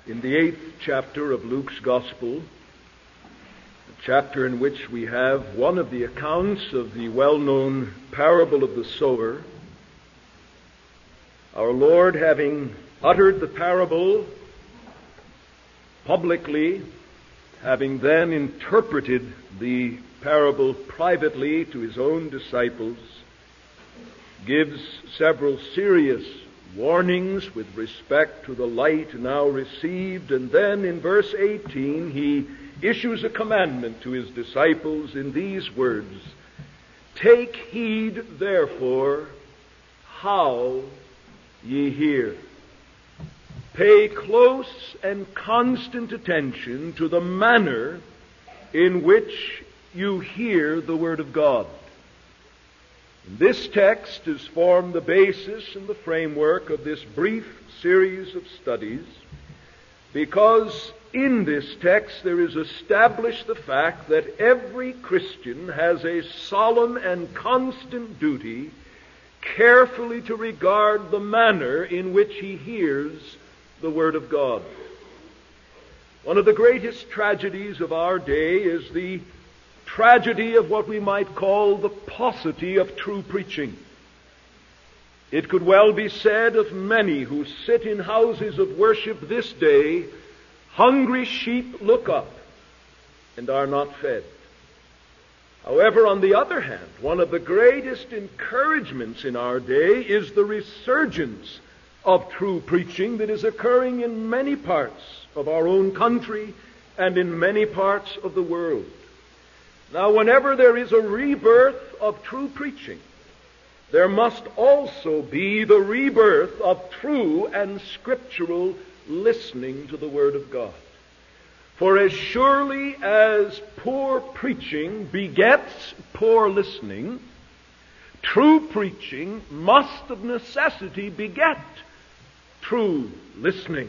In the 8th chapter of Luke's Gospel, a chapter in which we have one of the accounts of the well-known parable of the sower, our Lord, having uttered the parable publicly, having then interpreted the parable privately to his own disciples, gives several serious warnings with respect to the light now received, and then in verse 18 he issues a commandment to his disciples in these words: "Take heed, therefore, how ye hear." Pay close and constant attention to the manner in which you hear the Word of God. This text has formed the basis and the framework of this brief series of studies, because in this text there is established the fact that every Christian has a solemn and constant duty carefully to regard the manner in which he hears the Word of God. One of the greatest tragedies of our day is the tragedy of what we might call the paucity of true preaching. It could well be said of many who sit in houses of worship this day, hungry sheep look up and are not fed. However, on the other hand, one of the greatest encouragements in our day is the resurgence of true preaching that is occurring in many parts of our own country and in many parts of the world. Now, whenever there is a rebirth of true preaching, there must also be the rebirth of true and scriptural listening to the Word of God. For as surely as poor preaching begets poor listening, true preaching must of necessity beget true listening.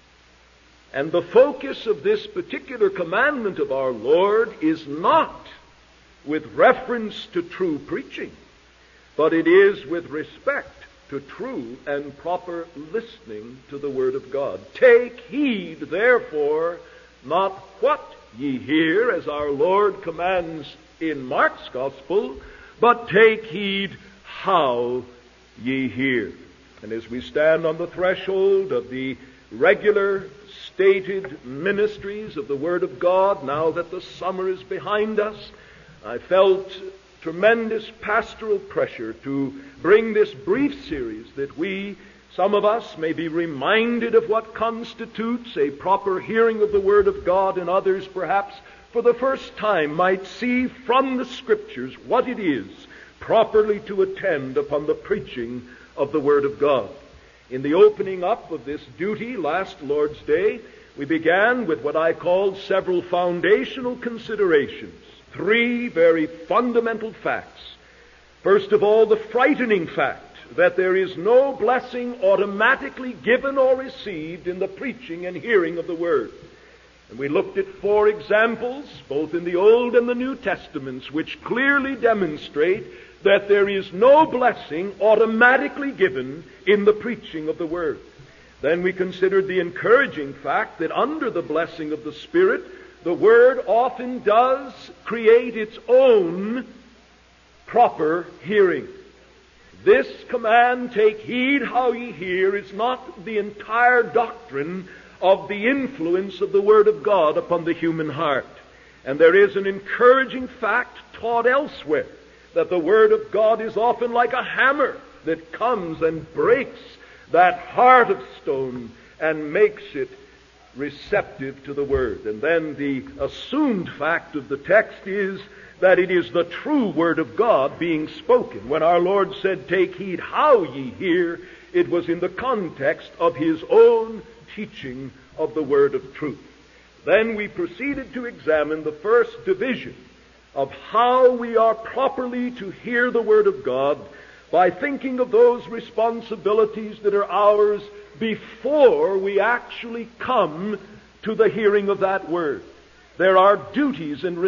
And the focus of this particular commandment of our Lord is not with reference to true preaching, but it is with respect to true and proper listening to the Word of God. Take heed, therefore, not what ye hear, as our Lord commands in Mark's Gospel, but take heed how ye hear. And as we stand on the threshold of the regular stated ministries of the Word of God, now that the summer is behind us, I felt tremendous pastoral pressure to bring this brief series that we, some of us, may be reminded of what constitutes a proper hearing of the Word of God, and others perhaps for the first time might see from the Scriptures what it is properly to attend upon the preaching of the Word of God. In the opening up of this duty last Lord's Day, we began with what I called several foundational considerations, three very fundamental facts. First of all, the frightening fact that there is no blessing automatically given or received in the preaching and hearing of the Word. And we looked at four examples, both in the Old and the New Testaments, which clearly demonstrate that there is no blessing automatically given in the preaching of the Word. Then we considered the encouraging fact that under the blessing of the Spirit, the Word often does create its own proper hearing. This command, "Take heed how ye hear," is not the entire doctrine of the influence of the Word of God upon the human heart. And there is an encouraging fact taught elsewhere, that the Word of God is often like a hammer that comes and breaks that heart of stone and makes it receptive to the Word. And then the assumed fact of the text is that it is the true Word of God being spoken. When our Lord said, "Take heed how ye hear," it was in the context of His own teaching of the Word of truth. Then we proceeded to examine the first division of how we are properly to hear the Word of God by thinking of those responsibilities that are ours before we actually come to the hearing of that Word. There are duties and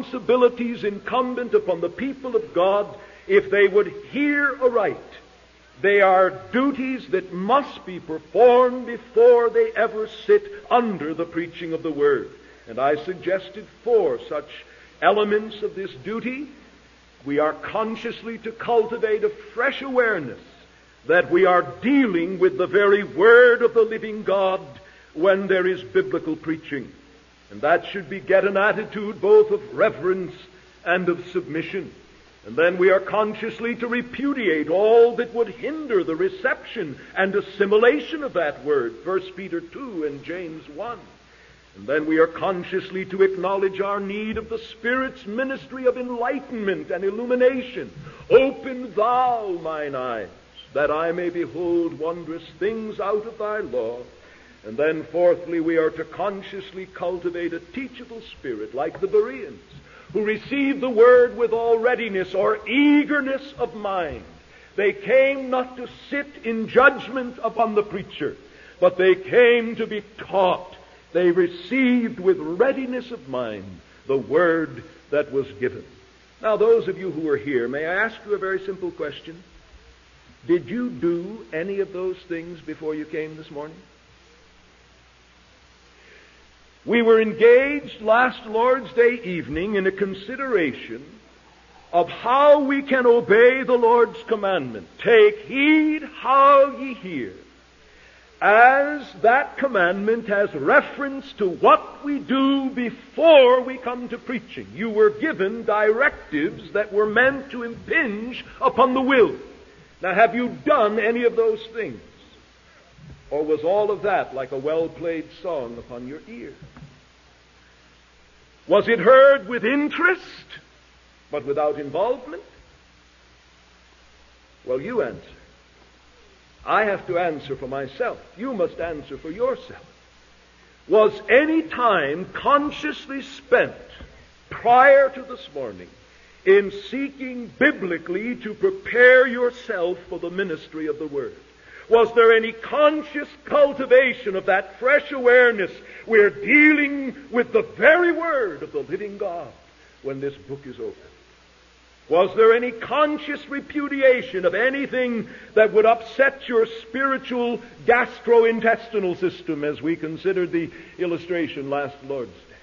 responsibilities incumbent upon the people of God if they would hear aright They are duties that must be performed before they ever sit under the preaching of the Word. And I suggested 4 such elements of this duty. We are consciously to cultivate a fresh awareness that we are dealing with the very Word of the living God when there is biblical preaching. And that should beget an attitude both of reverence and of submission. And then we are consciously to repudiate all that would hinder the reception and assimilation of that Word, 1 Peter 2 and James 1. And then we are consciously to acknowledge our need of the Spirit's ministry of enlightenment and illumination. Open thou mine eyes, that I may behold wondrous things out of thy law. And then fourthly, we are to consciously cultivate a teachable spirit like the Bereans, who received the Word with all readiness or eagerness of mind. They came not to sit in judgment upon the preacher, but they came to be taught. They received with readiness of mind the Word that was given. Now, those of you who are here, may I ask you a very simple question? Did you do any of those things before you came this morning? We were engaged last Lord's Day evening in a consideration of how we can obey the Lord's commandment. Take heed how ye hear, as that commandment has reference to what we do before we come to preaching. You were given directives that were meant to impinge upon the will. Now, have you done any of those things? Or was all of that like a well-played song upon your ear? Was it heard with interest, but without involvement? Well, you answer. I have to answer for myself. You must answer for yourself. Was any time consciously spent prior to this morning in seeking biblically to prepare yourself for the ministry of the Word? Was there any conscious cultivation of that fresh awareness? We're dealing with the very Word of the living God when this book is open. Was there any conscious repudiation of anything that would upset your spiritual gastrointestinal system, as we considered the illustration last Lord's Day?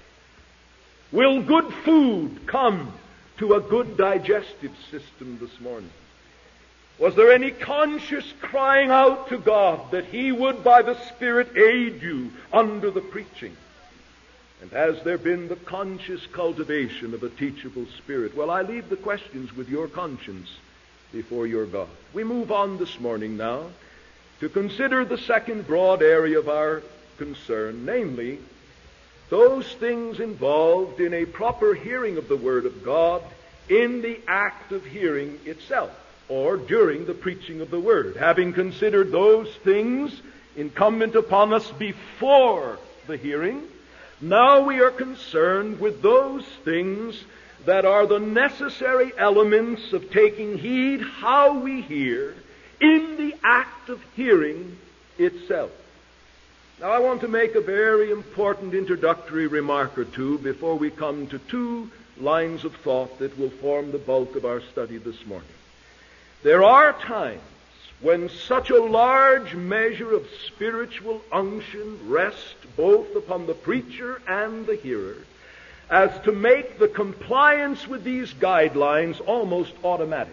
Will good food come to a good digestive system this morning? Was there any conscious crying out to God that He would by the Spirit aid you under the preaching? And has there been the conscious cultivation of a teachable spirit? Well, I leave the questions with your conscience before your God. We move on this morning now to consider the second broad area of our concern, namely, those things involved in a proper hearing of the Word of God in the act of hearing itself, or during the preaching of the Word. Having considered those things incumbent upon us before the hearing, now we are concerned with those things that are the necessary elements of taking heed how we hear in the act of hearing itself. Now I want to make a very important introductory remark or two before we come to 2 lines of thought that will form the bulk of our study this morning. There are times when such a large measure of spiritual unction rests both upon the preacher and the hearer as to make the compliance with these guidelines almost automatic.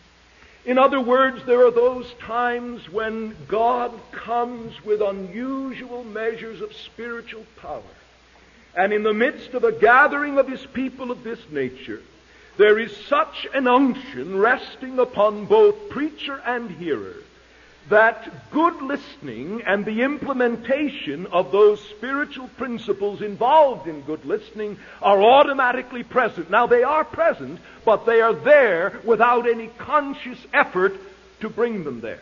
In other words, there are those times when God comes with unusual measures of spiritual power, and in the midst of a gathering of His people of this nature, there is such an unction resting upon both preacher and hearer that good listening and the implementation of those spiritual principles involved in good listening are automatically present. Now, they are present, but they are there without any conscious effort to bring them there.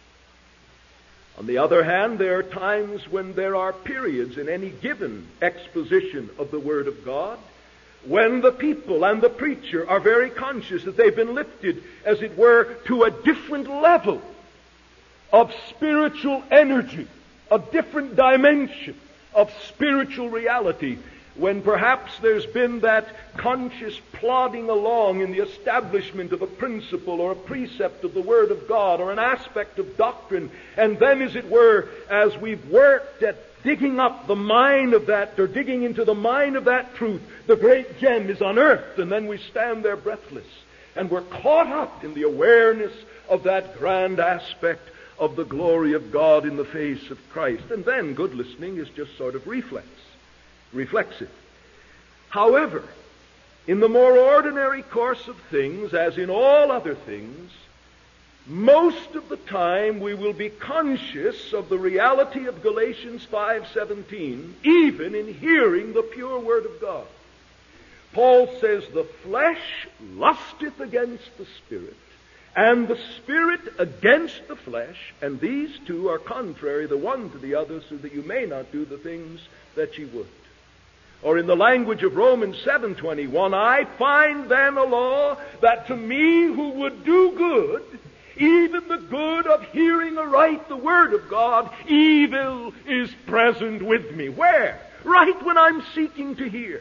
On the other hand, there are times when there are periods in any given exposition of the Word of God when the people and the preacher are very conscious that they've been lifted, as it were, to a different level of spiritual energy, a different dimension of spiritual reality, when perhaps there's been that conscious plodding along in the establishment of a principle or a precept of the Word of God or an aspect of doctrine, and then, as it were, as we've worked at digging up the mine of that, or digging into the mine of that truth, the great gem is unearthed, and then we stand there breathless, and we're caught up in the awareness of that grand aspect of the glory of God in the face of Christ. And then good listening is just sort of reflexive. However, in the more ordinary course of things, as in all other things, most of the time we will be conscious of the reality of Galatians 5:17, even in hearing the pure Word of God. Paul says, the flesh lusteth against the Spirit, and the Spirit against the flesh, and these two are contrary the one to the other, so that you may not do the things that ye would. Or in the language of Romans 7:21, I find then a law that to me who would do good, even the good of hearing aright the Word of God, evil is present with me. Where? Right when I'm seeking to hear.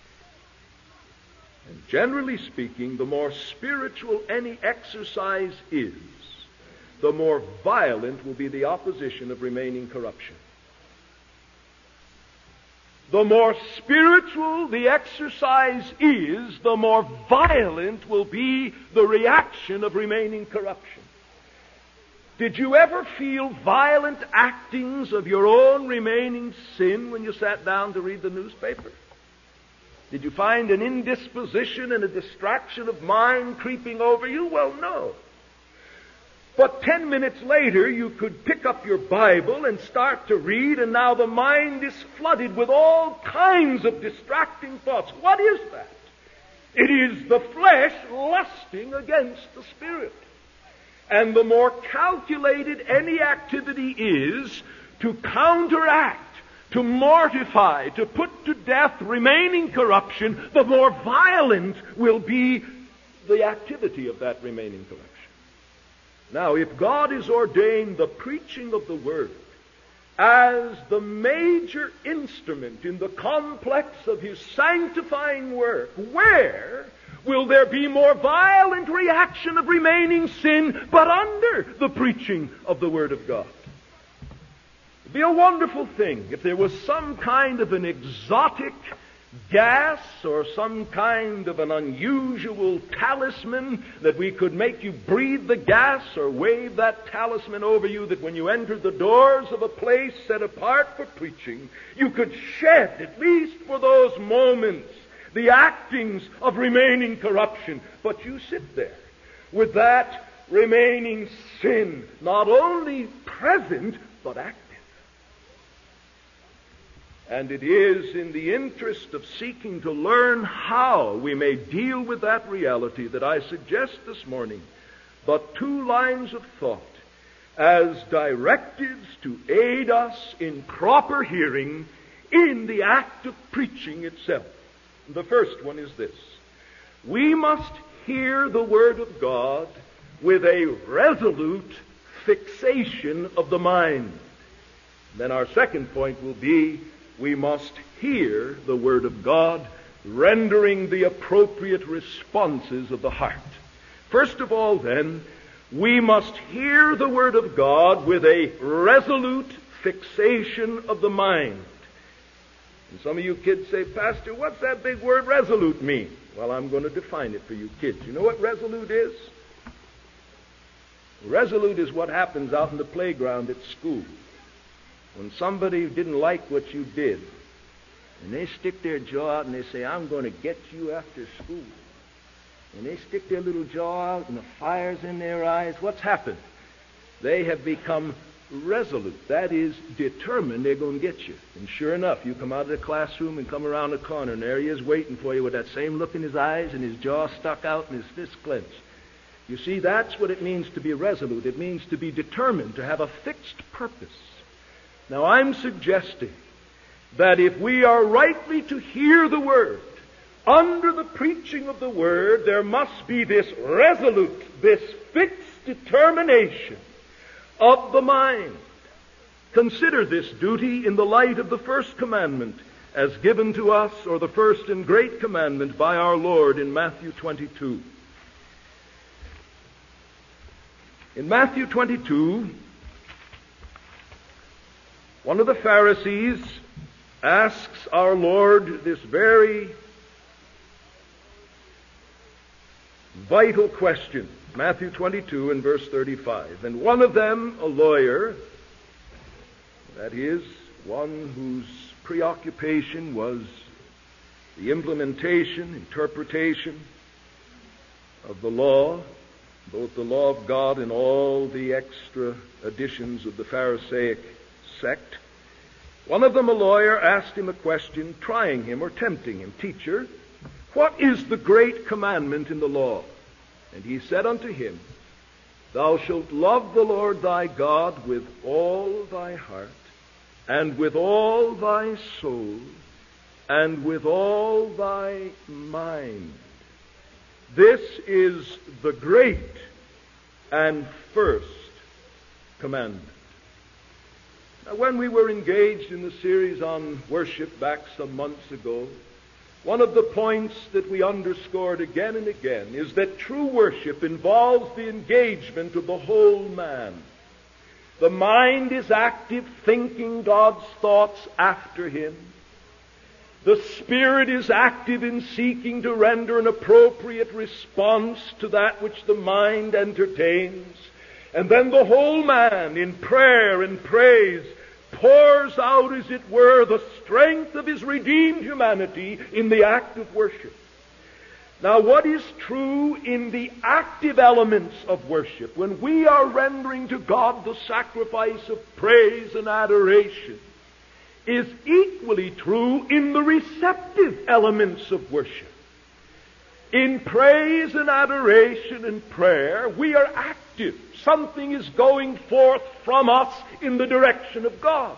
And generally speaking, the more spiritual any exercise is, the more violent will be the opposition of remaining corruption. The more spiritual the exercise is, the more violent will be the reaction of remaining corruption. Did you ever feel violent actings of your own remaining sin when you sat down to read the newspaper? Did you find an indisposition and a distraction of mind creeping over you? Well, no. But 10 minutes later, you could pick up your Bible and start to read, and now the mind is flooded with all kinds of distracting thoughts. What is that? It is the flesh lusting against the Spirit. And the more calculated any activity is to counteract, to mortify, to put to death remaining corruption, the more violent will be the activity of that remaining corruption. Now, if God has ordained the preaching of the Word as the major instrument in the complex of His sanctifying work, where will there be more violent reaction of remaining sin but under the preaching of the Word of God? It would be a wonderful thing if there was some kind of an exotic gas or some kind of an unusual talisman that we could make you breathe the gas or wave that talisman over you, that when you entered the doors of a place set apart for preaching, you could shed, at least for those moments, the actings of remaining corruption. But you sit there with that remaining sin not only present but active. And it is in the interest of seeking to learn how we may deal with that reality that I suggest this morning but 2 lines of thought as directives to aid us in proper hearing in the act of preaching itself. The first one is this: we must hear the Word of God with a resolute fixation of the mind. Then our second point will be, we must hear the Word of God, rendering the appropriate responses of the heart. First of all, then, we must hear the Word of God with a resolute fixation of the mind. And some of you kids say, Pastor, what's that big word resolute mean? Well, I'm going to define it for you kids. You know what resolute is? Resolute is what happens out in the playground at school. When somebody didn't like what you did, and they stick their jaw out and they say, I'm going to get you after school. And they stick their little jaw out and the fire's in their eyes. What's happened? They have become resolute. That is, determined they're going to get you. And sure enough, you come out of the classroom and come around the corner, and there he is waiting for you with that same look in his eyes and his jaw stuck out and his fist clenched. You see, that's what it means to be resolute. It means to be determined, to have a fixed purpose. Now, I'm suggesting that if we are rightly to hear the Word, under the preaching of the Word, there must be this resolute, this fixed determination of the mind. Consider this duty in the light of the first commandment as given to us, or the first and great commandment by our Lord in Matthew 22. In Matthew 22, one of the Pharisees asks our Lord this very vital question. Matthew 22 and verse 35. And one of them, a lawyer, that is, one whose preoccupation was the implementation, interpretation of the law, both the law of God and all the extra additions of the Pharisaic sect. One of them, a lawyer, asked him a question, trying him or tempting him. Teacher, what is the great commandment in the law? And he said unto him, Thou shalt love the Lord thy God with all thy heart, and with all thy soul, and with all thy mind. This is the great and first commandment. Now, when we were engaged in the series on worship back some months ago, one of the points that we underscored again and again is that true worship involves the engagement of the whole man. The mind is active, thinking God's thoughts after Him. The Spirit is active in seeking to render an appropriate response to that which the mind entertains. And then the whole man, in prayer and praise, pours out, as it were, the strength of his redeemed humanity in the act of worship. Now, what is true in the active elements of worship, when we are rendering to God the sacrifice of praise and adoration, is equally true in the receptive elements of worship. In praise and adoration and prayer, we are active. Something is going forth from us in the direction of God.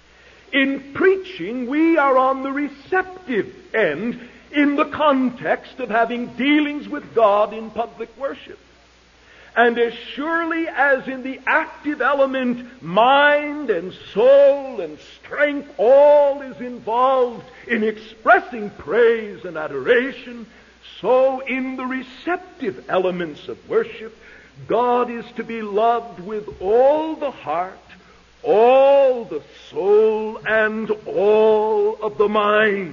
In preaching, we are on the receptive end in the context of having dealings with God in public worship. And as surely as in the active element, mind and soul and strength, all is involved in expressing praise and adoration, so in the receptive elements of worship, God is to be loved with all the heart, all the soul, and all of the mind.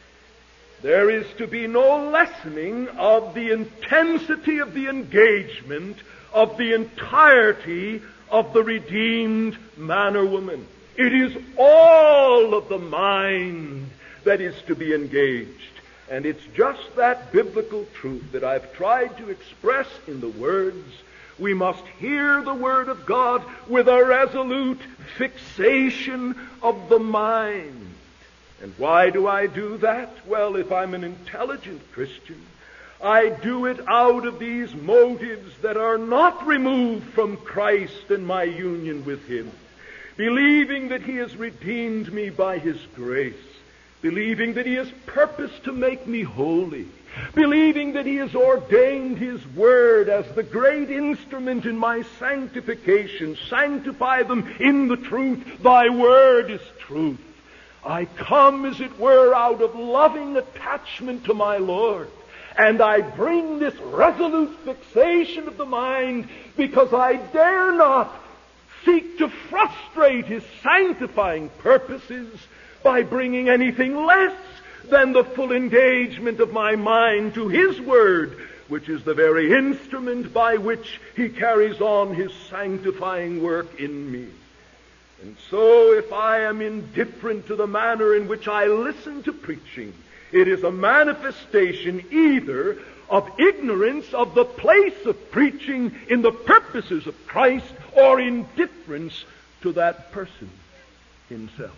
There is to be no lessening of the intensity of the engagement of the entirety of the redeemed man or woman. It is all of the mind that is to be engaged. And it's just that biblical truth that I've tried to express in the words, we must hear the Word of God with a resolute fixation of the mind. And why do I do that? Well, if I'm an intelligent Christian, I do it out of these motives that are not removed from Christ and my union with Him. Believing that He has redeemed me by His grace. Believing that He has purposed to make me holy. Believing that He has ordained His Word as the great instrument in my sanctification. Sanctify them in the truth. Thy Word is truth. I come, as it were, out of loving attachment to my Lord. And I bring this resolute fixation of the mind because I dare not seek to frustrate His sanctifying purposes by bringing anything less than the full engagement of my mind to His Word, which is the very instrument by which He carries on His sanctifying work in me. And so if I am indifferent to the manner in which I listen to preaching, it is a manifestation either of ignorance of the place of preaching in the purposes of Christ or indifference to that person himself.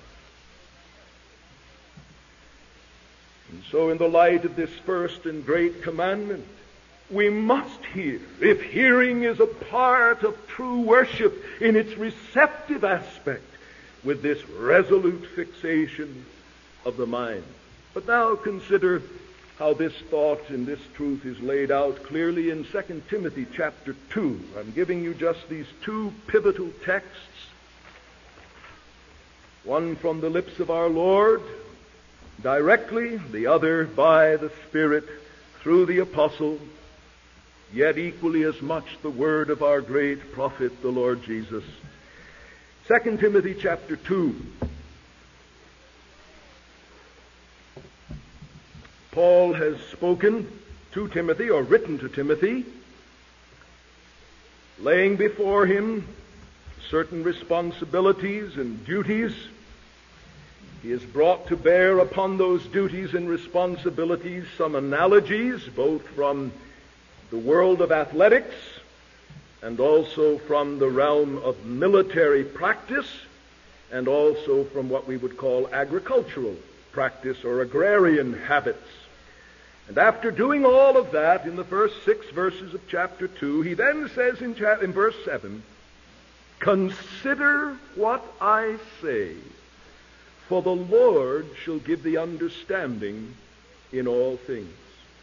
And so in the light of this first and great commandment, we must hear, if hearing is a part of true worship in its receptive aspect, with this resolute fixation of the mind. But now consider how this thought and this truth is laid out clearly in 2 Timothy chapter 2. I'm giving you just these two pivotal texts, one from the lips of our Lord, directly, the other by the Spirit through the apostle, yet equally as much the word of our great prophet, the Lord Jesus. 2 Timothy chapter 2. Paul has spoken to Timothy, or written to Timothy, laying before him certain responsibilities and duties. He has brought to bear upon those duties and responsibilities some analogies, both from the world of athletics and also from the realm of military practice, and also from what we would call agricultural practice or agrarian habits. And after doing all of that in the first 6 verses of chapter 2, he then says in verse 7, "Consider what I say, for the Lord shall give thee understanding in all things."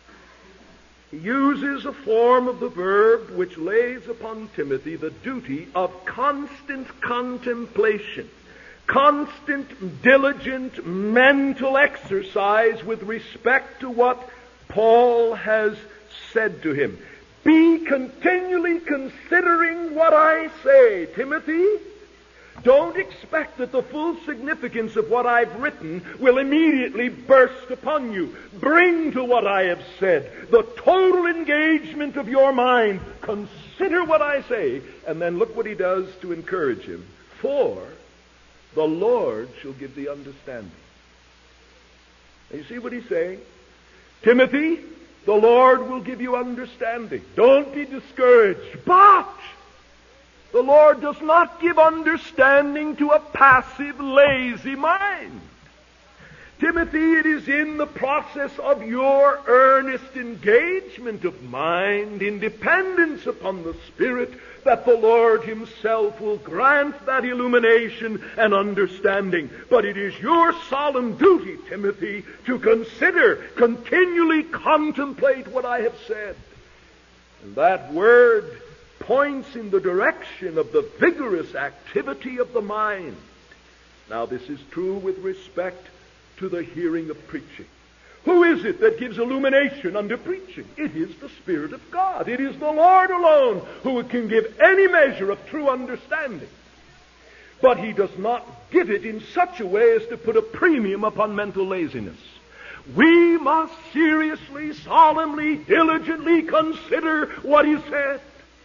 He uses a form of the verb which lays upon Timothy the duty of constant contemplation, constant, diligent mental exercise with respect to what Paul has said to him. Be continually considering what I say, Timothy. Don't expect that the full significance of what I've written will immediately burst upon you. Bring to what I have said the total engagement of your mind. Consider what I say. And then look what he does to encourage him. For the Lord shall give thee understanding. And you see what he's saying? Timothy, the Lord will give you understanding. Don't be discouraged. But the Lord does not give understanding to a passive, lazy mind. Timothy, it is in the process of your earnest engagement of mind, in dependence upon the Spirit, that the Lord Himself will grant that illumination and understanding. But it is your solemn duty, Timothy, to consider, continually contemplate what I have said. And that word points in the direction of the vigorous activity of the mind. Now, this is true with respect to the hearing of preaching. Who is it that gives illumination under preaching? It is the Spirit of God. It is the Lord alone who can give any measure of true understanding. But He does not give it in such a way as to put a premium upon mental laziness. We must seriously, solemnly, diligently consider what is said.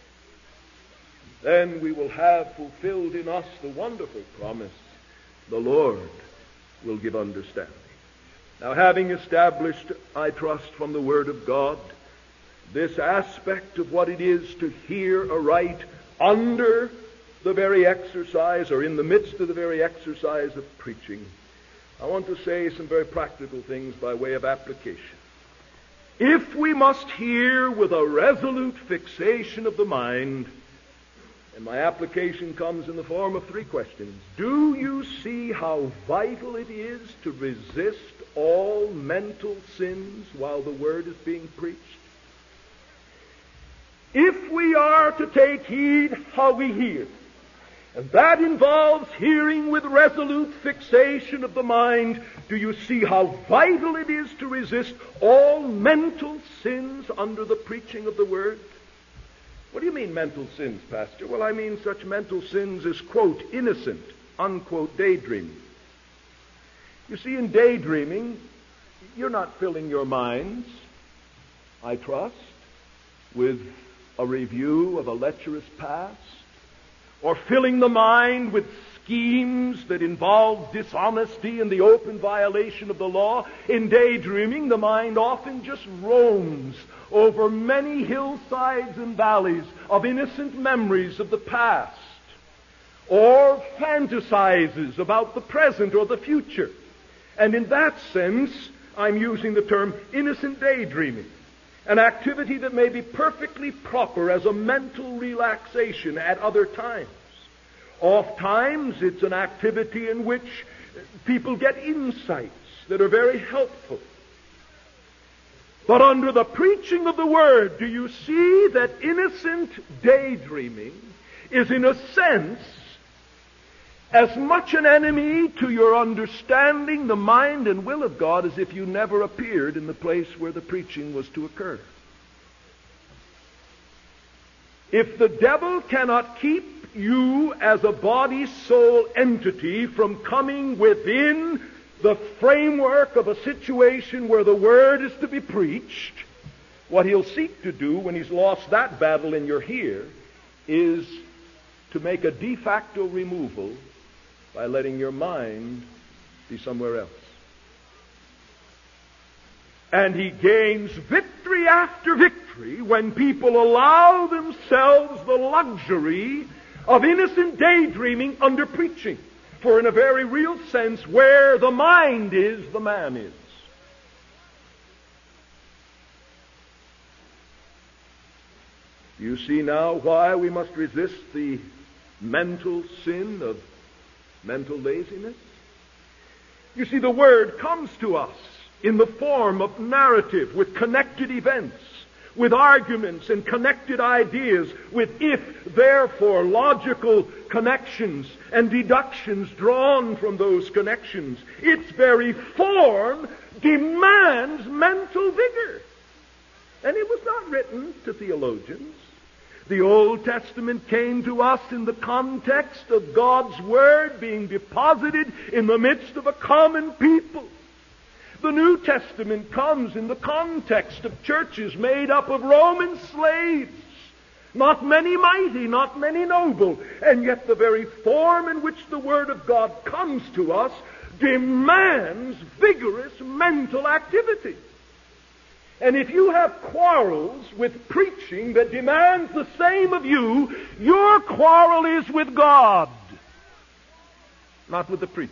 Then we will have fulfilled in us the wonderful promise, the Lord will give understanding. Now, having established, I trust, from the Word of God, this aspect of what it is to hear aright under the very exercise, or in the midst of the very exercise of preaching, I want to say some very practical things by way of application. If we must hear with a resolute fixation of the mind, and my application comes in the form of 3 questions. Do you see how vital it is to resist all mental sins while the Word is being preached? If we are to take heed how we hear, and that involves hearing with resolute fixation of the mind, do you see how vital it is to resist all mental sins under the preaching of the Word? What do you mean mental sins, Pastor? Well, I mean such mental sins as, quote, innocent, unquote, daydreaming. You see, in daydreaming, you're not filling your minds, I trust, with a review of a lecherous past, or filling the mind with schemes that involve dishonesty and the open violation of the law. In daydreaming, the mind often just roams over many hillsides and valleys of innocent memories of the past, or fantasizes about the present or the future. And in that sense, I'm using the term innocent daydreaming, an activity that may be perfectly proper as a mental relaxation at other times. Oftentimes, it's an activity in which people get insights that are very helpful. But under the preaching of the Word, do you see that innocent daydreaming is, in a sense, as much an enemy to your understanding the mind and will of God as if you never appeared in the place where the preaching was to occur. If the devil cannot keep you as a body-soul entity from coming within the framework of a situation where the Word is to be preached, what he'll seek to do when he's lost that battle and you're here is to make a de facto removal by letting your mind be somewhere else. And he gains victory after victory when people allow themselves the luxury of innocent daydreaming under preaching. For in a very real sense, where the mind is, the man is. You see now why we must resist the mental sin of mental laziness? You see, the Word comes to us in the form of narrative, with connected events, with arguments and connected ideas, with if, therefore, logical connections and deductions drawn from those connections. Its very form demands mental vigor. And it was not written to theologians. The Old Testament came to us in the context of God's Word being deposited in the midst of a common people. The New Testament comes in the context of churches made up of Roman slaves. Not many mighty, not many noble. And yet the very form in which the Word of God comes to us demands vigorous mental activity. And if you have quarrels with preaching that demands the same of you, your quarrel is with God, not with the preacher.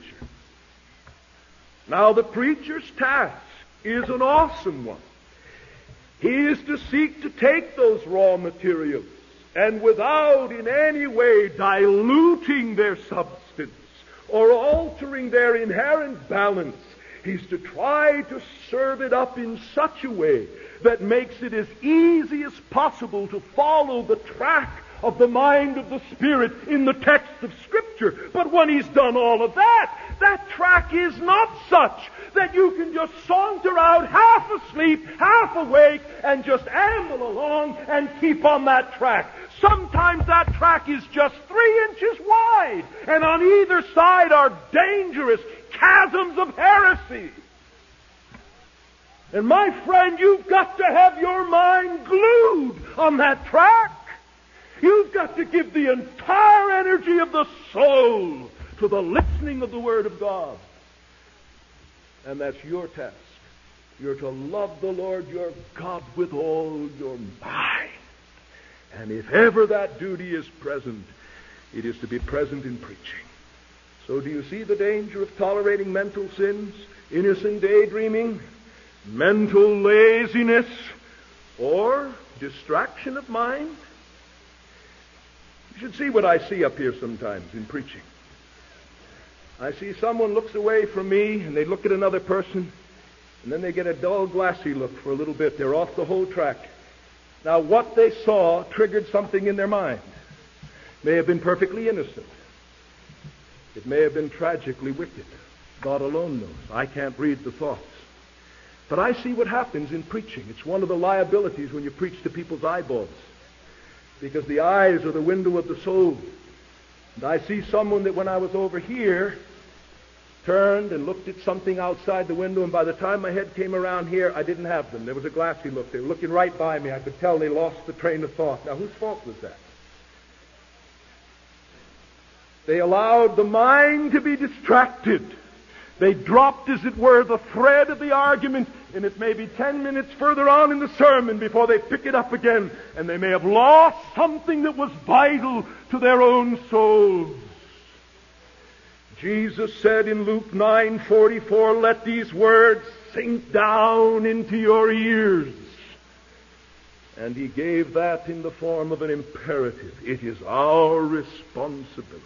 Now, the preacher's task is an awesome one. He is to seek to take those raw materials and without in any way diluting their substance or altering their inherent balance, he's to try to serve it up in such a way that makes it as easy as possible to follow the track of the mind of the Spirit in the text of Scripture. But when he's done all of that, that track is not such that you can just saunter out half asleep, half awake, and just amble along and keep on that track. Sometimes that track is just 3 inches wide, and on either side are dangerous chasms of heresy. And my friend, you've got to have your mind glued on that track. You've got to give the entire energy of the soul to the listening of the Word of God. And that's your task. You're to love the Lord your God with all your mind. And if ever that duty is present, it is to be present in preaching. So do you see the danger of tolerating mental sins, innocent daydreaming, mental laziness, or distraction of mind? You should see what I see up here sometimes in preaching. I see someone looks away from me, and they look at another person, and then they get a dull, glassy look for a little bit. They're off the whole track. Now, what they saw triggered something in their mind. It may have been perfectly innocent. It may have been tragically wicked. God alone knows. I can't read the thoughts. But I see what happens in preaching. It's one of the liabilities when you preach to people's eyeballs, because the eyes are the window of the soul. And I see someone that when I was over here turned and looked at something outside the window, and by the time my head came around here, I didn't have them. There was a glassy look. They were looking right by me. I could tell they lost the train of thought. Now, whose fault was that? They allowed the mind to be distracted. They dropped, as it were, the thread of the argument, and it may be 10 minutes further on in the sermon before they pick it up again, and they may have lost something that was vital to their own souls. Jesus said in Luke 9:44, "Let these words sink down into your ears." And he gave that in the form of an imperative. It is our responsibility.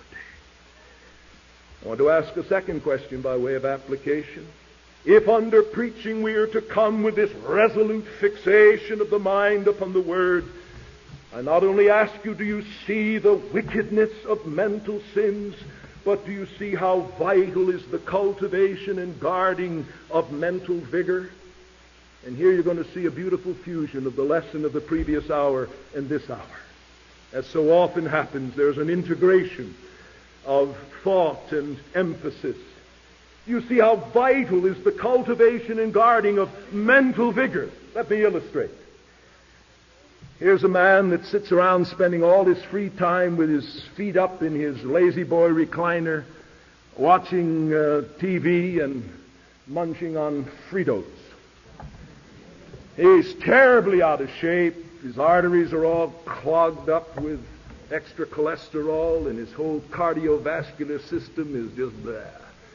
I want to ask a second question by way of application. If under preaching we are to come with this resolute fixation of the mind upon the Word, I not only ask you, do you see the wickedness of mental sins, But do you see how vital is the cultivation and guarding of mental vigor? And here you're going to see a beautiful fusion of the lesson of the previous hour and this hour. As so often happens, there's an integration of thought and emphasis. You see how vital is the cultivation and guarding of mental vigor. Let me illustrate. Here's a man that sits around spending all his free time with his feet up in his lazy boy recliner, watching TV and munching on Fritos. He's terribly out of shape. His arteries are all clogged up with extra cholesterol, and his whole cardiovascular system is just blah.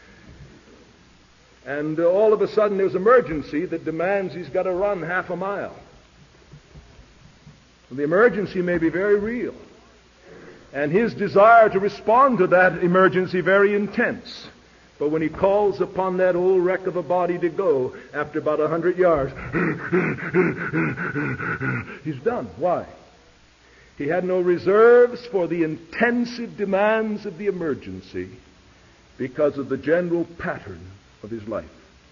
And all of a sudden there's an emergency that demands he's got to run half a mile. The emergency may be very real, and his desire to respond to that emergency very intense. But when he calls upon that old wreck of a body to go, after about 100 yards, he's done. Why? He had no reserves for the intensive demands of the emergency because of the general pattern of his life.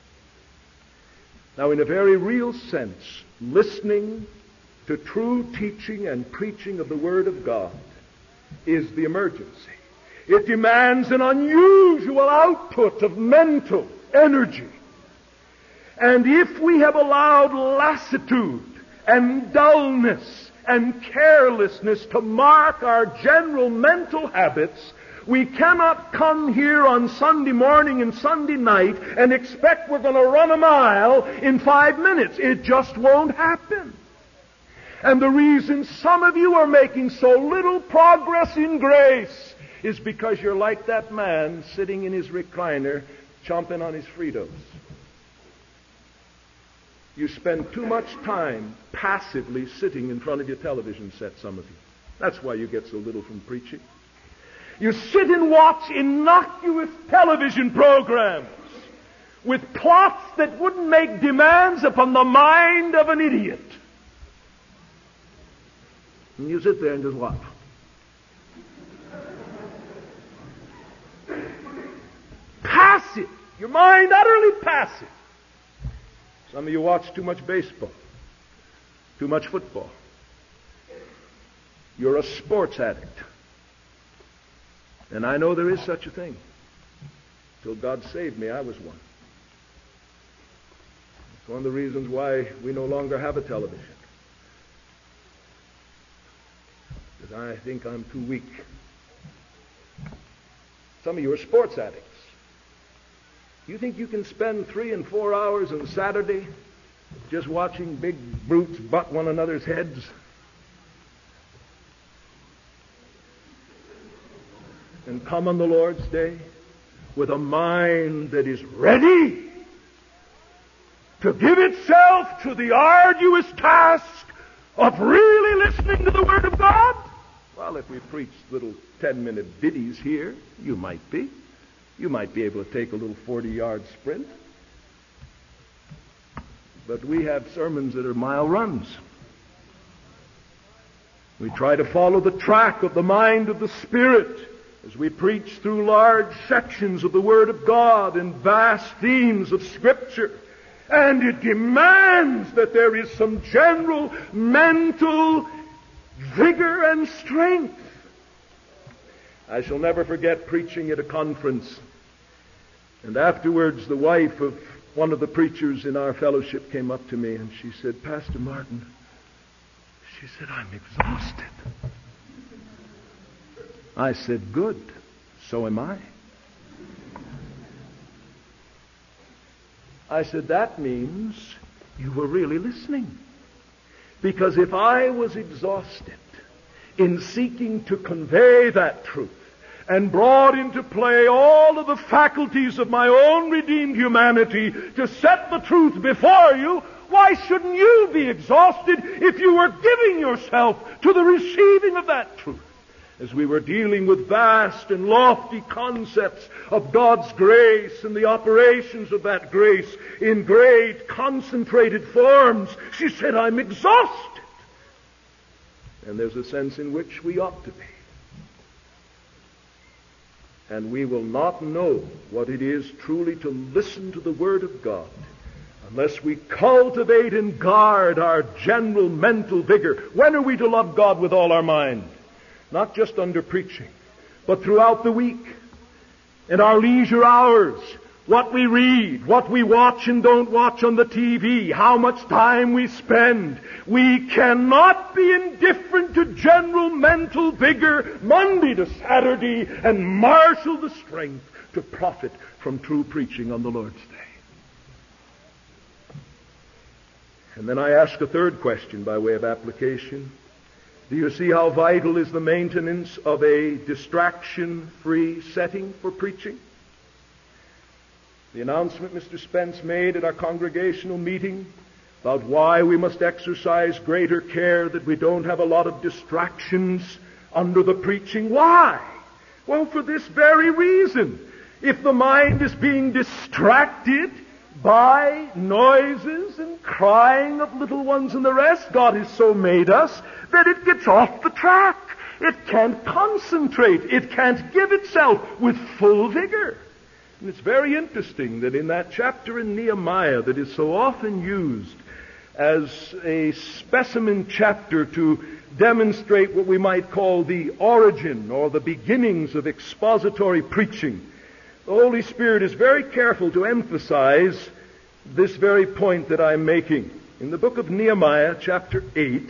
Now, in a very real sense, listening to true teaching and preaching of the Word of God is the emergency. It demands an unusual output of mental energy. And if we have allowed lassitude and dullness and carelessness to mark our general mental habits, we cannot come here on Sunday morning and Sunday night and expect we're going to run a mile in 5 minutes. It just won't happen. And the reason some of you are making so little progress in grace is because you're like that man sitting in his recliner chomping on his Fritos. You spend too much time passively sitting in front of your television set, some of you. That's why you get so little from preaching. You sit and watch innocuous television programs with plots that wouldn't make demands upon the mind of an idiot. And you sit there and just watch. Passive. Your mind utterly passive. Some of you watch too much baseball, too much football. You're a sports addict. And I know there is such a thing. Till God saved me, I was one. It's one of the reasons why we no longer have a television. Because I think I'm too weak. Some of you are sports addicts. You think you can spend 3 and 4 hours on Saturday just watching big brutes butt one another's heads? And come on the Lord's Day with a mind that is ready to give itself to the arduous task of really listening to the Word of God? Well, if we preach little 10-minute ditties here, you might be. You might be able to take a little 40-yard sprint. But we have sermons that are mile runs. We try to follow the track of the mind of the Spirit as we preach through large sections of the Word of God and vast themes of Scripture. And it demands that there is some general mental vigor and strength. I shall never forget preaching at a conference. And afterwards, the wife of one of the preachers in our fellowship came up to me and she said, "Pastor Martin," she said, "I'm exhausted." I said, "Good. So am I." I said, "That means you were really listening. Because if I was exhausted in seeking to convey that truth and brought into play all of the faculties of my own redeemed humanity to set the truth before you, why shouldn't you be exhausted if you were giving yourself to the receiving of that truth?" As we were dealing with vast and lofty concepts of God's grace and the operations of that grace in great concentrated forms, she said, "I'm exhausted." And there's a sense in which we ought to be. And we will not know what it is truly to listen to the Word of God unless we cultivate and guard our general mental vigor. When are we to love God with all our mind? Not just under preaching, but throughout the week, in our leisure hours, what we read, what we watch and don't watch on the TV, how much time we spend. We cannot be indifferent to general mental vigor Monday to Saturday and marshal the strength to profit from true preaching on the Lord's Day. And then I ask a third question by way of application. Do you see how vital is the maintenance of a distraction-free setting for preaching? The announcement Mr. Spence made at our congregational meeting about why we must exercise greater care that we don't have a lot of distractions under the preaching. Why? Well, for this very reason. If the mind is being distracted by noises and crying of little ones and the rest, God has so made us that it gets off the track. It can't concentrate. It can't give itself with full vigor. And it's very interesting that in that chapter in Nehemiah that is so often used as a specimen chapter to demonstrate what we might call the origin or the beginnings of expository preaching, the Holy Spirit is very careful to emphasize this very point that I'm making. In the book of Nehemiah, chapter 8,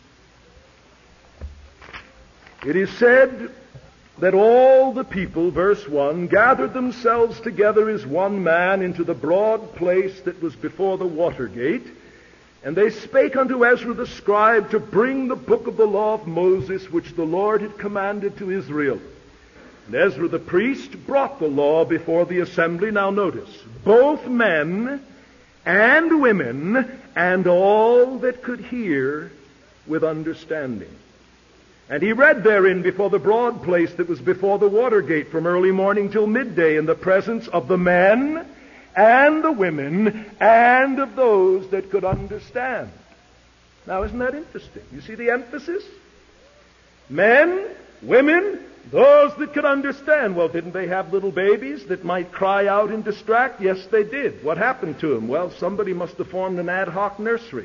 it is said that all the people, verse 1, gathered themselves together as one man into the broad place that was before the water gate, and they spake unto Ezra the scribe to bring the book of the law of Moses, which the Lord had commanded to Israel. And Ezra the priest brought the law before the assembly. Now notice, both men and women and all that could hear with understanding. And he read therein before the broad place that was before the water gate from early morning till midday in the presence of the men and the women and of those that could understand. Now isn't that interesting? You see the emphasis? Men, women, those that could understand. Well, didn't they have little babies that might cry out and distract? Yes, they did. What happened to them? Well, somebody must have formed an ad hoc nursery.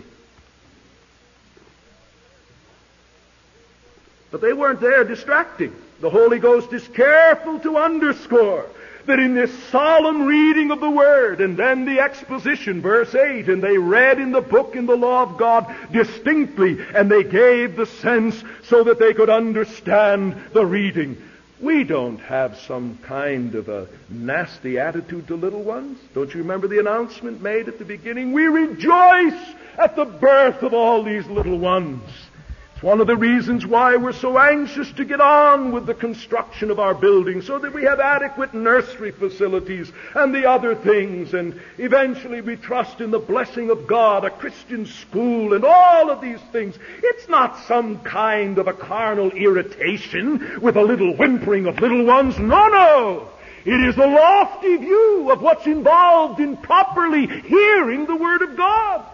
But they weren't there distracting. The Holy Ghost is careful to underscore that in this solemn reading of the Word, and then the exposition, verse 8, and they read in the book in the law of God distinctly, and they gave the sense so that they could understand the reading. We don't have some kind of a nasty attitude to little ones. Don't you remember the announcement made at the beginning? We rejoice at the birth of all these little ones. It's one of the reasons why we're so anxious to get on with the construction of our building, so that we have adequate nursery facilities and the other things, and eventually we trust in the blessing of God, a Christian school, and all of these things. It's not some kind of a carnal irritation with a little whimpering of little ones. No. It is a lofty view of what's involved in properly hearing the Word of God.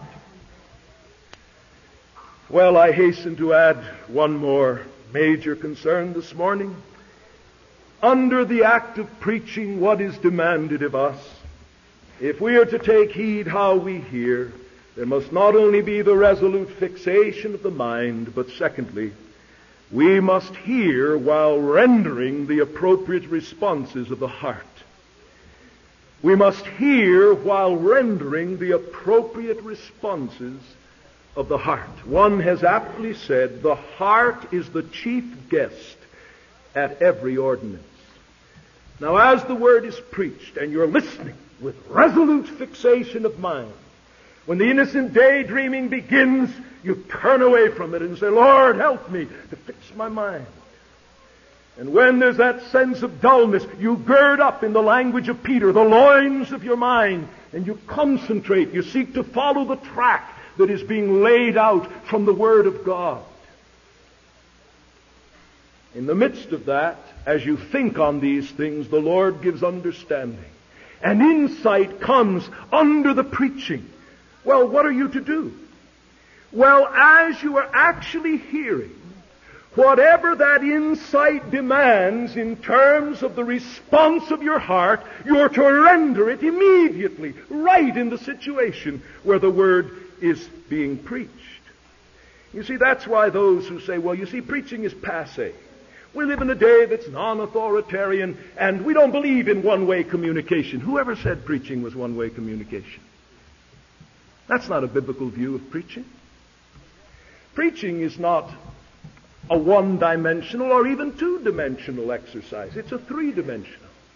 Well, I hasten to add one more major concern this morning. Under the act of preaching, what is demanded of us? If we are to take heed how we hear, there must not only be the resolute fixation of the mind, but secondly, we must hear while rendering the appropriate responses of the heart. We must hear while rendering the appropriate responses of the heart. One has aptly said, the heart is the chief guest at every ordinance. Now, as the Word is preached and you're listening with resolute fixation of mind, when the innocent daydreaming begins, you turn away from it and say, Lord, help me to fix my mind. And when there's that sense of dullness, you gird up, in the language of Peter, the loins of your mind, and you concentrate. You seek to follow the track that is being laid out from the Word of God. In the midst of that, as you think on these things, the Lord gives understanding. And insight comes under the preaching. Well, what are you to do? Well, as you are actually hearing, whatever that insight demands in terms of the response of your heart, you're to render it immediately, right in the situation where the Word is being preached. You see, that's why those who say, well, you see, preaching is passé. We live in a day that's non-authoritarian, and we don't believe in one-way communication. Whoever said preaching was one-way communication? That's not a biblical view of preaching. Preaching is not a one-dimensional or even two-dimensional exercise. It's a three-dimensional.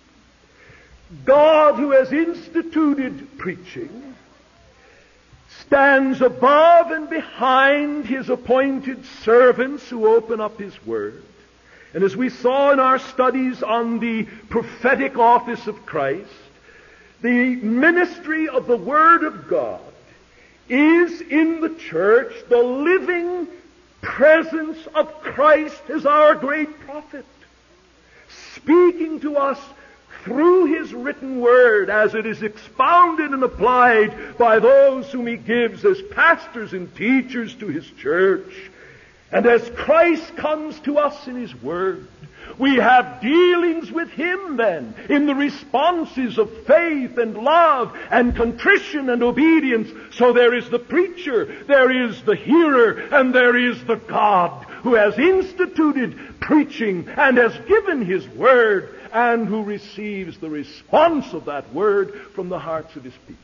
God, who has instituted preaching, stands above and behind His appointed servants who open up His Word. And as we saw in our studies on the prophetic office of Christ, the ministry of the Word of God is in the church the living presence of Christ as our great prophet, speaking to us through His written Word as it is expounded and applied by those whom He gives as pastors and teachers to His church. And as Christ comes to us in His Word, we have dealings with Him then in the responses of faith and love and contrition and obedience. So there is the preacher, there is the hearer, and there is the God who has instituted preaching and has given His Word and who receives the response of that Word from the hearts of His people.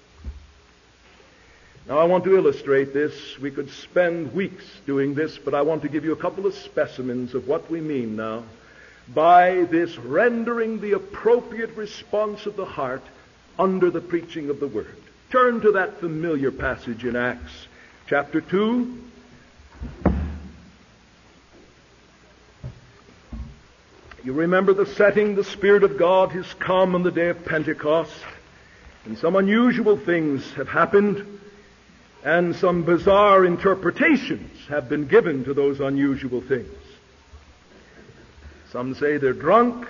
Now I want to illustrate this. We could spend weeks doing this, but I want to give you a couple of specimens of what we mean now by this rendering the appropriate response of the heart under the preaching of the Word. Turn to that familiar passage in Acts chapter 2. You remember the setting. The Spirit of God has come on the day of Pentecost, and some unusual things have happened, and some bizarre interpretations have been given to those unusual things. Some say they're drunk,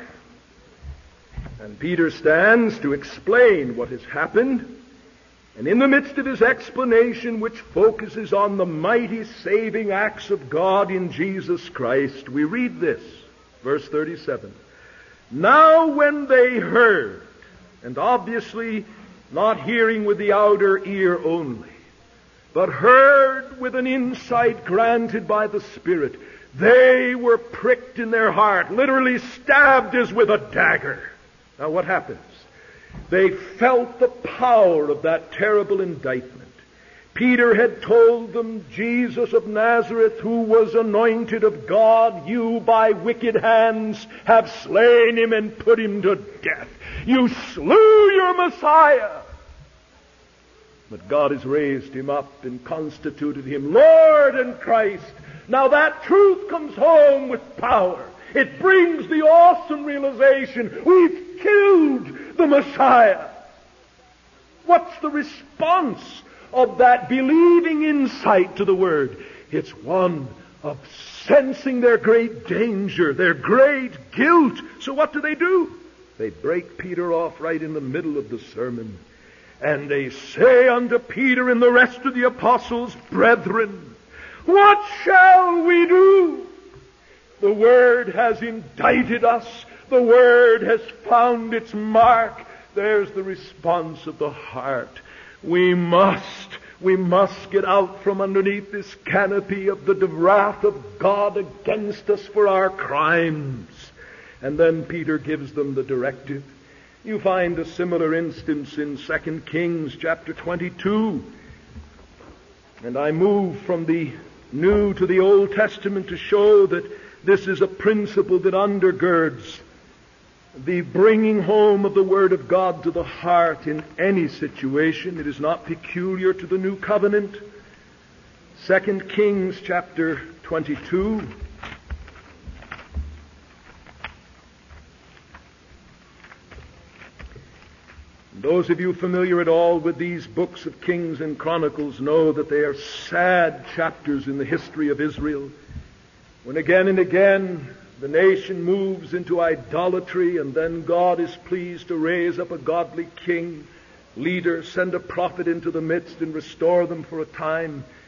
and Peter stands to explain what has happened. And in the midst of his explanation, which focuses on the mighty saving acts of God in Jesus Christ, we read this, verse 37. Now when they heard, and obviously not hearing with the outer ear only, but heard with an insight granted by the Spirit, they were pricked in their heart, literally stabbed as with a dagger. Now what happens? They felt the power of that terrible indictment. Peter had told them, Jesus of Nazareth, who was anointed of God, you by wicked hands have slain Him and put Him to death. You slew your Messiah. But God has raised Him up and constituted Him Lord and Christ. Now that truth comes home with power. It brings the awesome realization, we've killed the Messiah. What's the response of that believing insight to the Word? It's one of sensing their great danger, their great guilt. So what do? They break Peter off right in the middle of the sermon. And they say unto Peter and the rest of the apostles, Brethren, what shall we do? The Word has indicted us. The Word has found its mark. There's the response of the heart. We must get out from underneath this canopy of the wrath of God against us for our crimes. And then Peter gives them the directive. You find a similar instance in 2 Kings chapter 22. And I move from the New to the Old Testament to show that this is a principle that undergirds the bringing home of the Word of God to the heart in any situation. It is not peculiar to the New Covenant. 2 Kings chapter 22. Those of you familiar at all with these books of Kings and Chronicles know that they are sad chapters in the history of Israel, when again and again the nation moves into idolatry, and then God is pleased to raise up a godly king, leader, send a prophet into the midst and restore them for a time.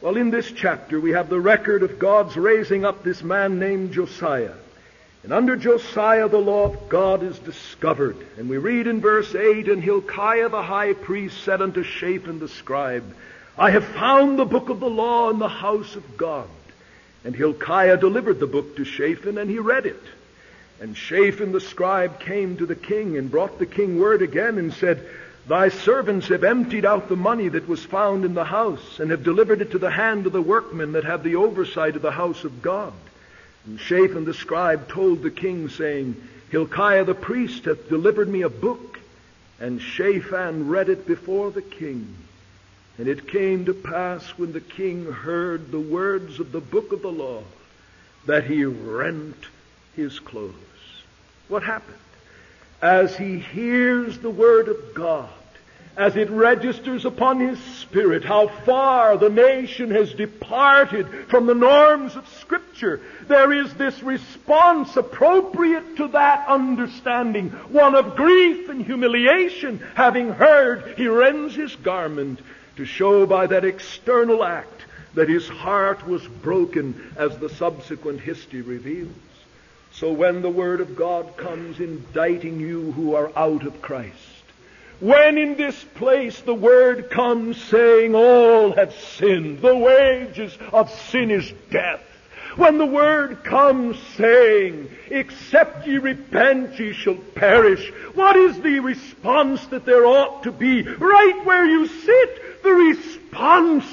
Well, in this chapter we have the record of God's raising up this man named Josiah. And under Josiah the law of God is discovered. And we read in verse 8, "And Hilkiah the high priest said unto Shaphan the scribe, I have found the book of the law in the house of God. And Hilkiah delivered the book to Shaphan, and he read it. And Shaphan the scribe came to the king, and brought the king word again, and said, Thy servants have emptied out the money that was found in the house, and have delivered it to the hand of the workmen that have the oversight of the house of God. And Shaphan the scribe told the king, saying, Hilkiah the priest hath delivered me a book. And Shaphan read it before the king. And it came to pass, when the king heard the words of the book of the law, that he rent his clothes." What happened? As he hears the word of God, as it registers upon his spirit how far the nation has departed from the norms of Scripture, there is this response appropriate to that understanding, one of grief and humiliation. Having heard, he rends his garment to show by that external act that his heart was broken, as the subsequent history reveals. So when the Word of God comes indicting you who are out of Christ, when in this place the Word comes saying all have sinned, the wages of sin is death, when the Word comes saying, except ye repent, ye shall perish, what is the response that there ought to be right where you sit? The response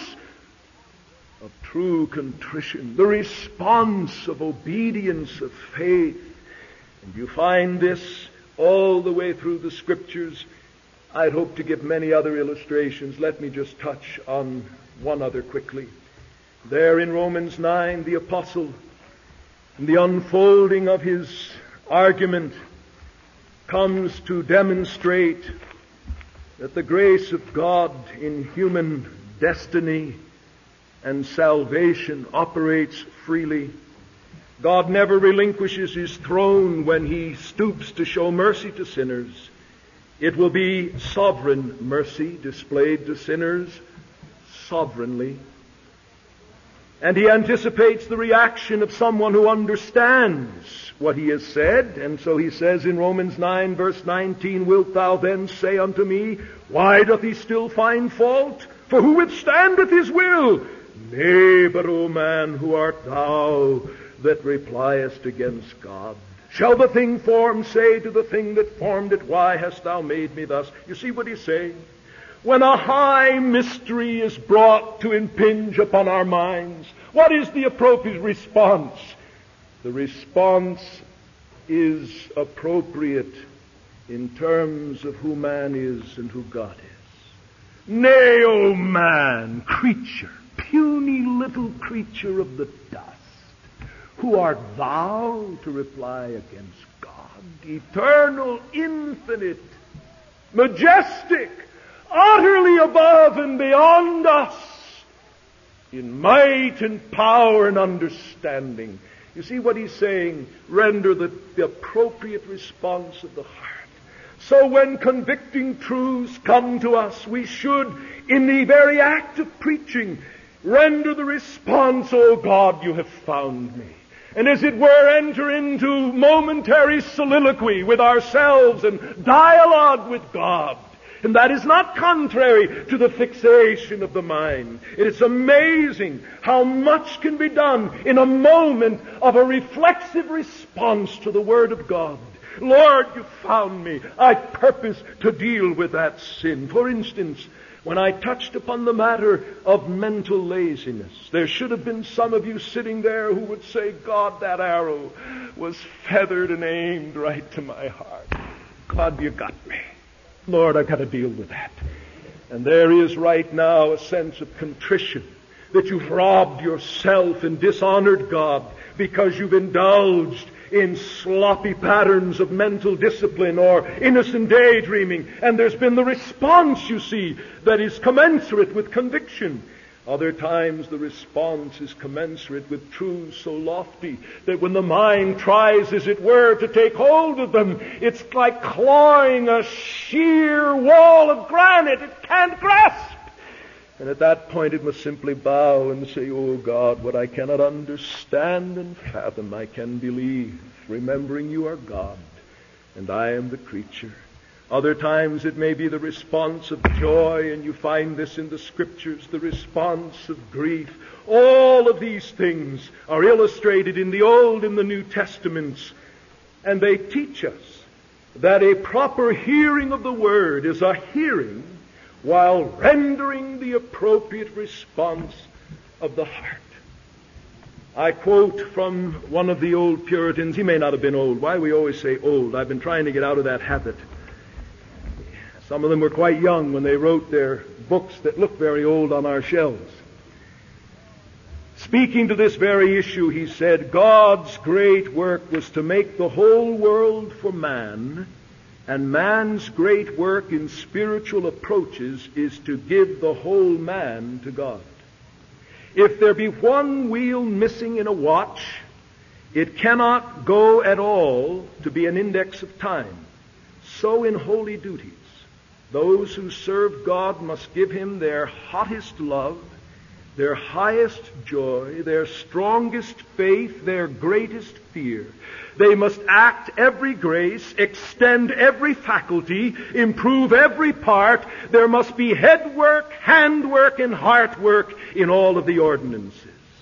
of true contrition, the response of obedience, of faith. And you find this all the way through the Scriptures. I'd hope to give many other illustrations. Let me just touch on one other quickly. There in Romans 9, the apostle, in the unfolding of his argument, comes to demonstrate that the grace of God in human destiny and salvation operates freely. God never relinquishes his throne when he stoops to show mercy to sinners. It will be sovereign mercy displayed to sinners sovereignly. And he anticipates the reaction of someone who understands what he has said. And so he says in Romans 9, verse 19, Wilt thou then say unto me, Why doth he still find fault? For who withstandeth his will? Nay, but, O man, who art thou that repliest against God? Shall the thing formed say to the thing that formed it, Why hast thou made me thus? You see what he's saying? When a high mystery is brought to impinge upon our minds, what is the appropriate response? The response is appropriate in terms of who man is and who God is. Nay, O man, creature, puny little creature of the dust, who art thou to reply against God? Eternal, infinite, majestic, utterly above and beyond us in might and power and understanding. You see what he's saying? Render the appropriate response of the heart. So when convicting truths come to us, we should, in the very act of preaching, render the response, O God, you have found me. And as it were, enter into momentary soliloquy with ourselves and dialogue with God. And that is not contrary to the fixation of the mind. It is amazing how much can be done in a moment of a reflexive response to the Word of God. Lord, you found me. I purpose to deal with that sin. For instance, when I touched upon the matter of mental laziness, there should have been some of you sitting there who would say, God, that arrow was feathered and aimed right to my heart. God, you got me. Lord, I've got to deal with that. And there is right now a sense of contrition that you've robbed yourself and dishonored God because you've indulged in sloppy patterns of mental discipline or innocent daydreaming. And there's been the response, you see, that is commensurate with conviction. Other times the response is commensurate with truths so lofty that when the mind tries, as it were, to take hold of them, it's like clawing a sheer wall of granite it can't grasp. And at that point it must simply bow and say, "Oh God, what I cannot understand and fathom, I can believe, remembering you are God, and I am the creature." Other times it may be the response of joy, and you find this in the Scriptures, the response of grief. All of these things are illustrated in the Old and the New Testaments, and they teach us that a proper hearing of the Word is a hearing while rendering the appropriate response of the heart. I quote from one of the old Puritans. He may not have been old. Why do we always say old? I've been trying to get out of that habit. Some of them were quite young when they wrote their books that look very old on our shelves. Speaking to this very issue, he said, "God's great work was to make the whole world for man, and man's great work in spiritual approaches is to give the whole man to God. If there be one wheel missing in a watch, it cannot go at all to be an index of time. So in holy duties, those who serve God must give Him their hottest love, their highest joy, their strongest faith, their greatest fear. They must act every grace, extend every faculty, improve every part. There must be head work, hand work, and heart work in all of the ordinances."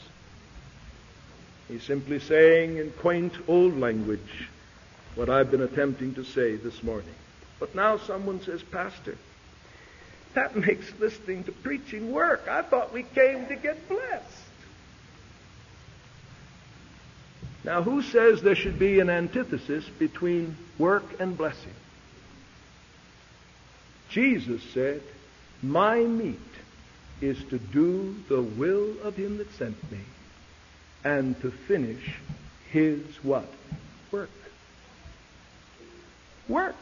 He's simply saying in quaint old language what I've been attempting to say this morning. But now someone says, "Pastor, that makes listening to preaching work. I thought we came to get blessed." Now, who says there should be an antithesis between work and blessing? Jesus said, "My meat is to do the will of Him that sent me, and to finish His" what? Work. Work.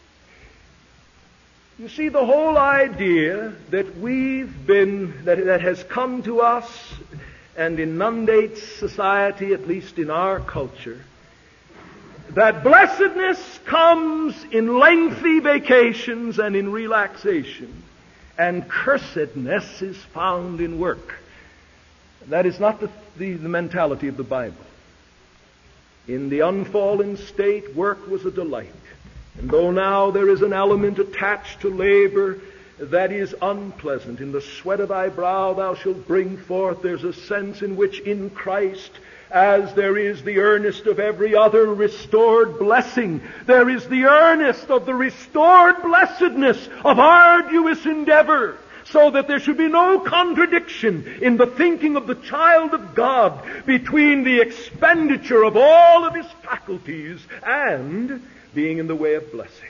You see, the whole idea that that has come to us and inundates society, at least in our culture, that blessedness comes in lengthy vacations and in relaxation, and cursedness is found in work. That is not the mentality of the Bible. In the unfallen state, work was a delight. And though now there is an element attached to labor that is unpleasant, "In the sweat of thy brow thou shalt bring forth," there's a sense in which in Christ, as there is the earnest of every other restored blessing, there is the earnest of the restored blessedness of arduous endeavor, so that there should be no contradiction in the thinking of the child of God between the expenditure of all of his faculties and being in the way of blessing.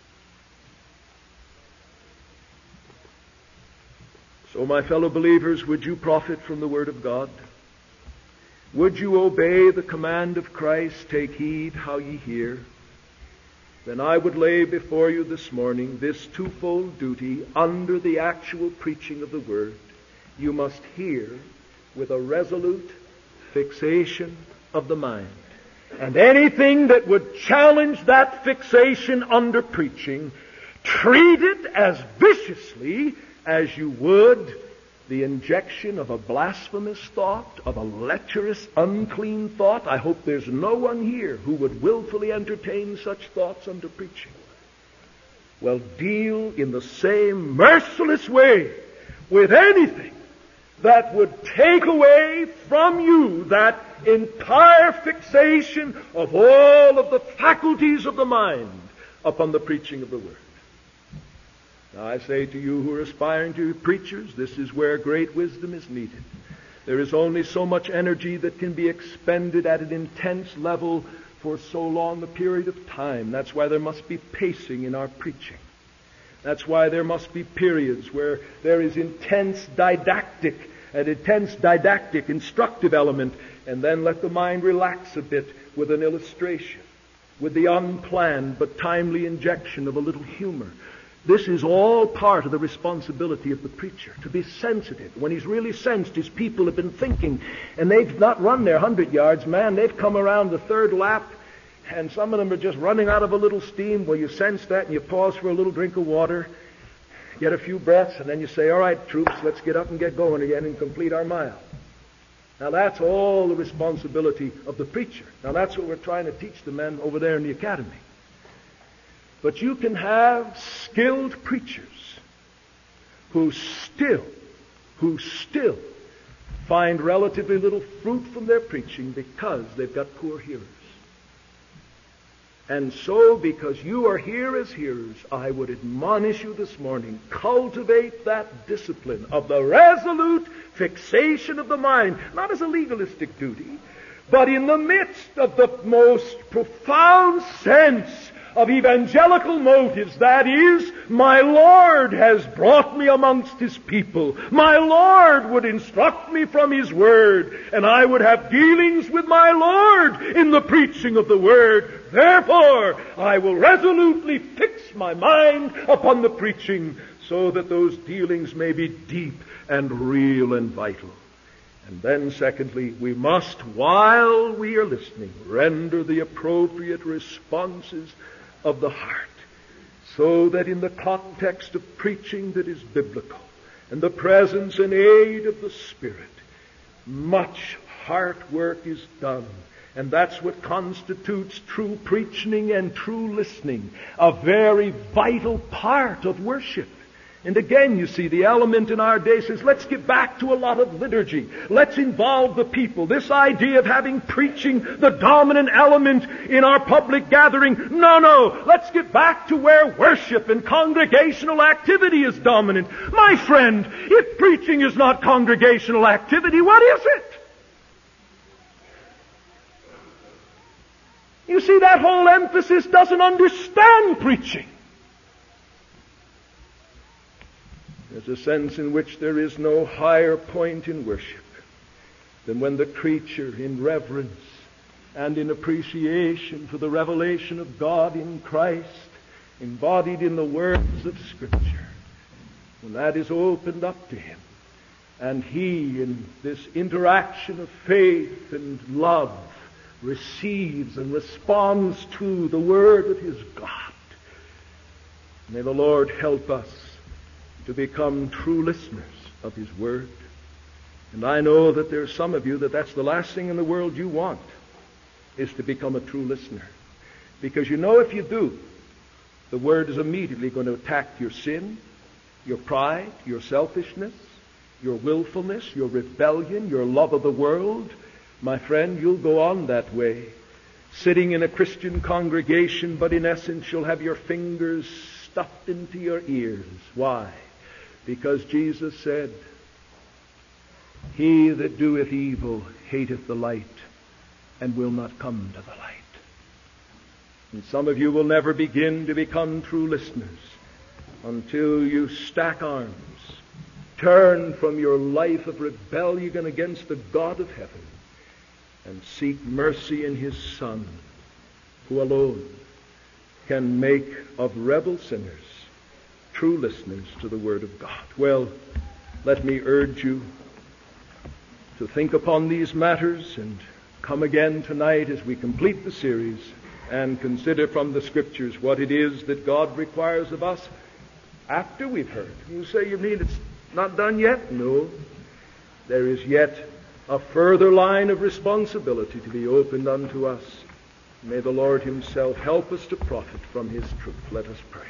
So, my fellow believers, would you profit from the Word of God? Would you obey the command of Christ, "Take heed how ye hear"? Then I would lay before you this morning this twofold duty under the actual preaching of the Word. You must hear with a resolute fixation of the mind. And anything that would challenge that fixation under preaching, treat it as viciously as you would the injection of a blasphemous thought, of a lecherous, unclean thought. I hope there's no one here who would willfully entertain such thoughts under preaching. Well, deal in the same merciless way with anything that would take away from you that entire fixation of all of the faculties of the mind upon the preaching of the Word. Now, I say to you who are aspiring to be preachers, this is where great wisdom is needed. There is only so much energy that can be expended at an intense level for so long a period of time. That's why there must be pacing in our preaching. That's why there must be periods where there is intense didactic instructive element, and then let the mind relax a bit with an illustration, with the unplanned but timely injection of a little humor. This is all part of the responsibility of the preacher, to be sensitive. When he's really sensed his people have been thinking, and they've not run their 100 yards, man, they've come around the third lap, and some of them are just running out of a little steam. Well, you sense that, and you pause for a little drink of water, get a few breaths, and then you say, all right, troops, let's get up and get going again and complete our mile. Now that's all the responsibility of the preacher. Now that's what we're trying to teach the men over there in the academy. But you can have skilled preachers who still find relatively little fruit from their preaching because they've got poor hearers. And so, because you are here as hearers, I would admonish you this morning, cultivate that discipline of the resolute fixation of the mind, not as a legalistic duty, but in the midst of the most profound sense of evangelical motives. That is, my Lord has brought me amongst His people. My Lord would instruct me from His Word, and I would have dealings with my Lord in the preaching of the Word. Therefore, I will resolutely fix my mind upon the preaching, so that those dealings may be deep and real and vital. And then, secondly, we must, while we are listening, render the appropriate responses of the heart, so that in the context of preaching that is biblical, and the presence and aid of the Spirit, much heart work is done. And that's what constitutes true preaching and true listening, a very vital part of worship. And again, you see, the element in our day says, let's get back to a lot of liturgy. Let's involve the people. This idea of having preaching the dominant element in our public gathering. No. Let's get back to where worship and congregational activity is dominant. My friend, if preaching is not congregational activity, what is it? You see, that whole emphasis doesn't understand preaching. There's a sense in which there is no higher point in worship than when the preacher, in reverence and in appreciation for the revelation of God in Christ, embodied in the words of Scripture, when that is opened up to him, and he, in this interaction of faith and love, receives and responds to the Word of his God. May the Lord help us to become true listeners of His Word. And I know that there are some of you that's the last thing in the world you want, is to become a true listener. Because you know if you do, the Word is immediately going to attack your sin, your pride, your selfishness, your willfulness, your rebellion, your love of the world. My friend, you'll go on that way, sitting in a Christian congregation, but in essence you'll have your fingers stuffed into your ears. Why? Because Jesus said, he that doeth evil hateth the light, and will not come to the light. And some of you will never begin to become true listeners until you stack arms, turn from your life of rebellion against the God of heaven, and seek mercy in His Son, who alone can make of rebel sinners true listeners to the Word of God. Well, let me urge you to think upon these matters and come again tonight as we complete the series and consider from the Scriptures what it is that God requires of us after we've heard. You say, you mean it's not done yet? No. There is yet a further line of responsibility to be opened unto us. May the Lord Himself help us to profit from His truth. Let us pray.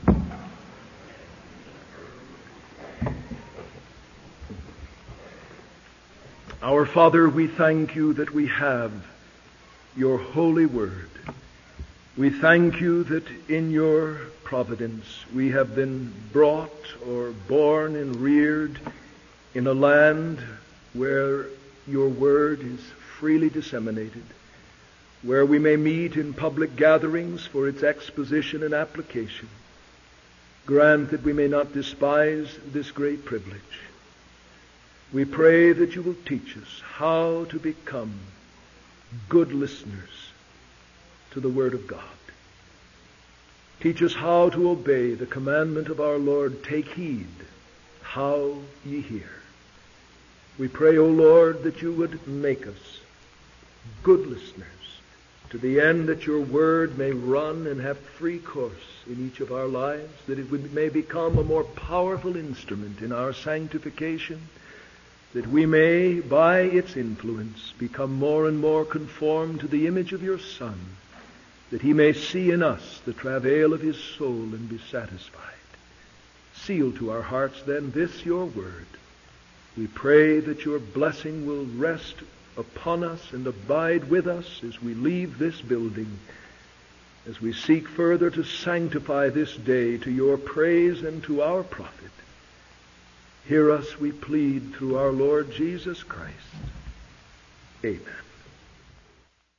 Our Father, we thank You that we have Your holy word. We thank You that in Your providence we have been brought or born and reared in a land where Your word is freely disseminated, where we may meet in public gatherings for its exposition and application. Grant that we may not despise this great privilege. We pray that You will teach us how to become good listeners to the Word of God. Teach us how to obey the commandment of our Lord, take heed how ye hear. We pray, O Lord, that You would make us good listeners to the end that your word may run and have free course in each of our lives, that it may become a more powerful instrument in our sanctification, that we may, by its influence, become more and more conformed to the image of your Son, that he may see in us the travail of his soul and be satisfied. Seal to our hearts then this your word. We pray that your blessing will rest upon us and abide with us as we leave this building, as we seek further to sanctify this day to your praise and to our profit. Hear us, we plead, through our Lord Jesus Christ. Amen.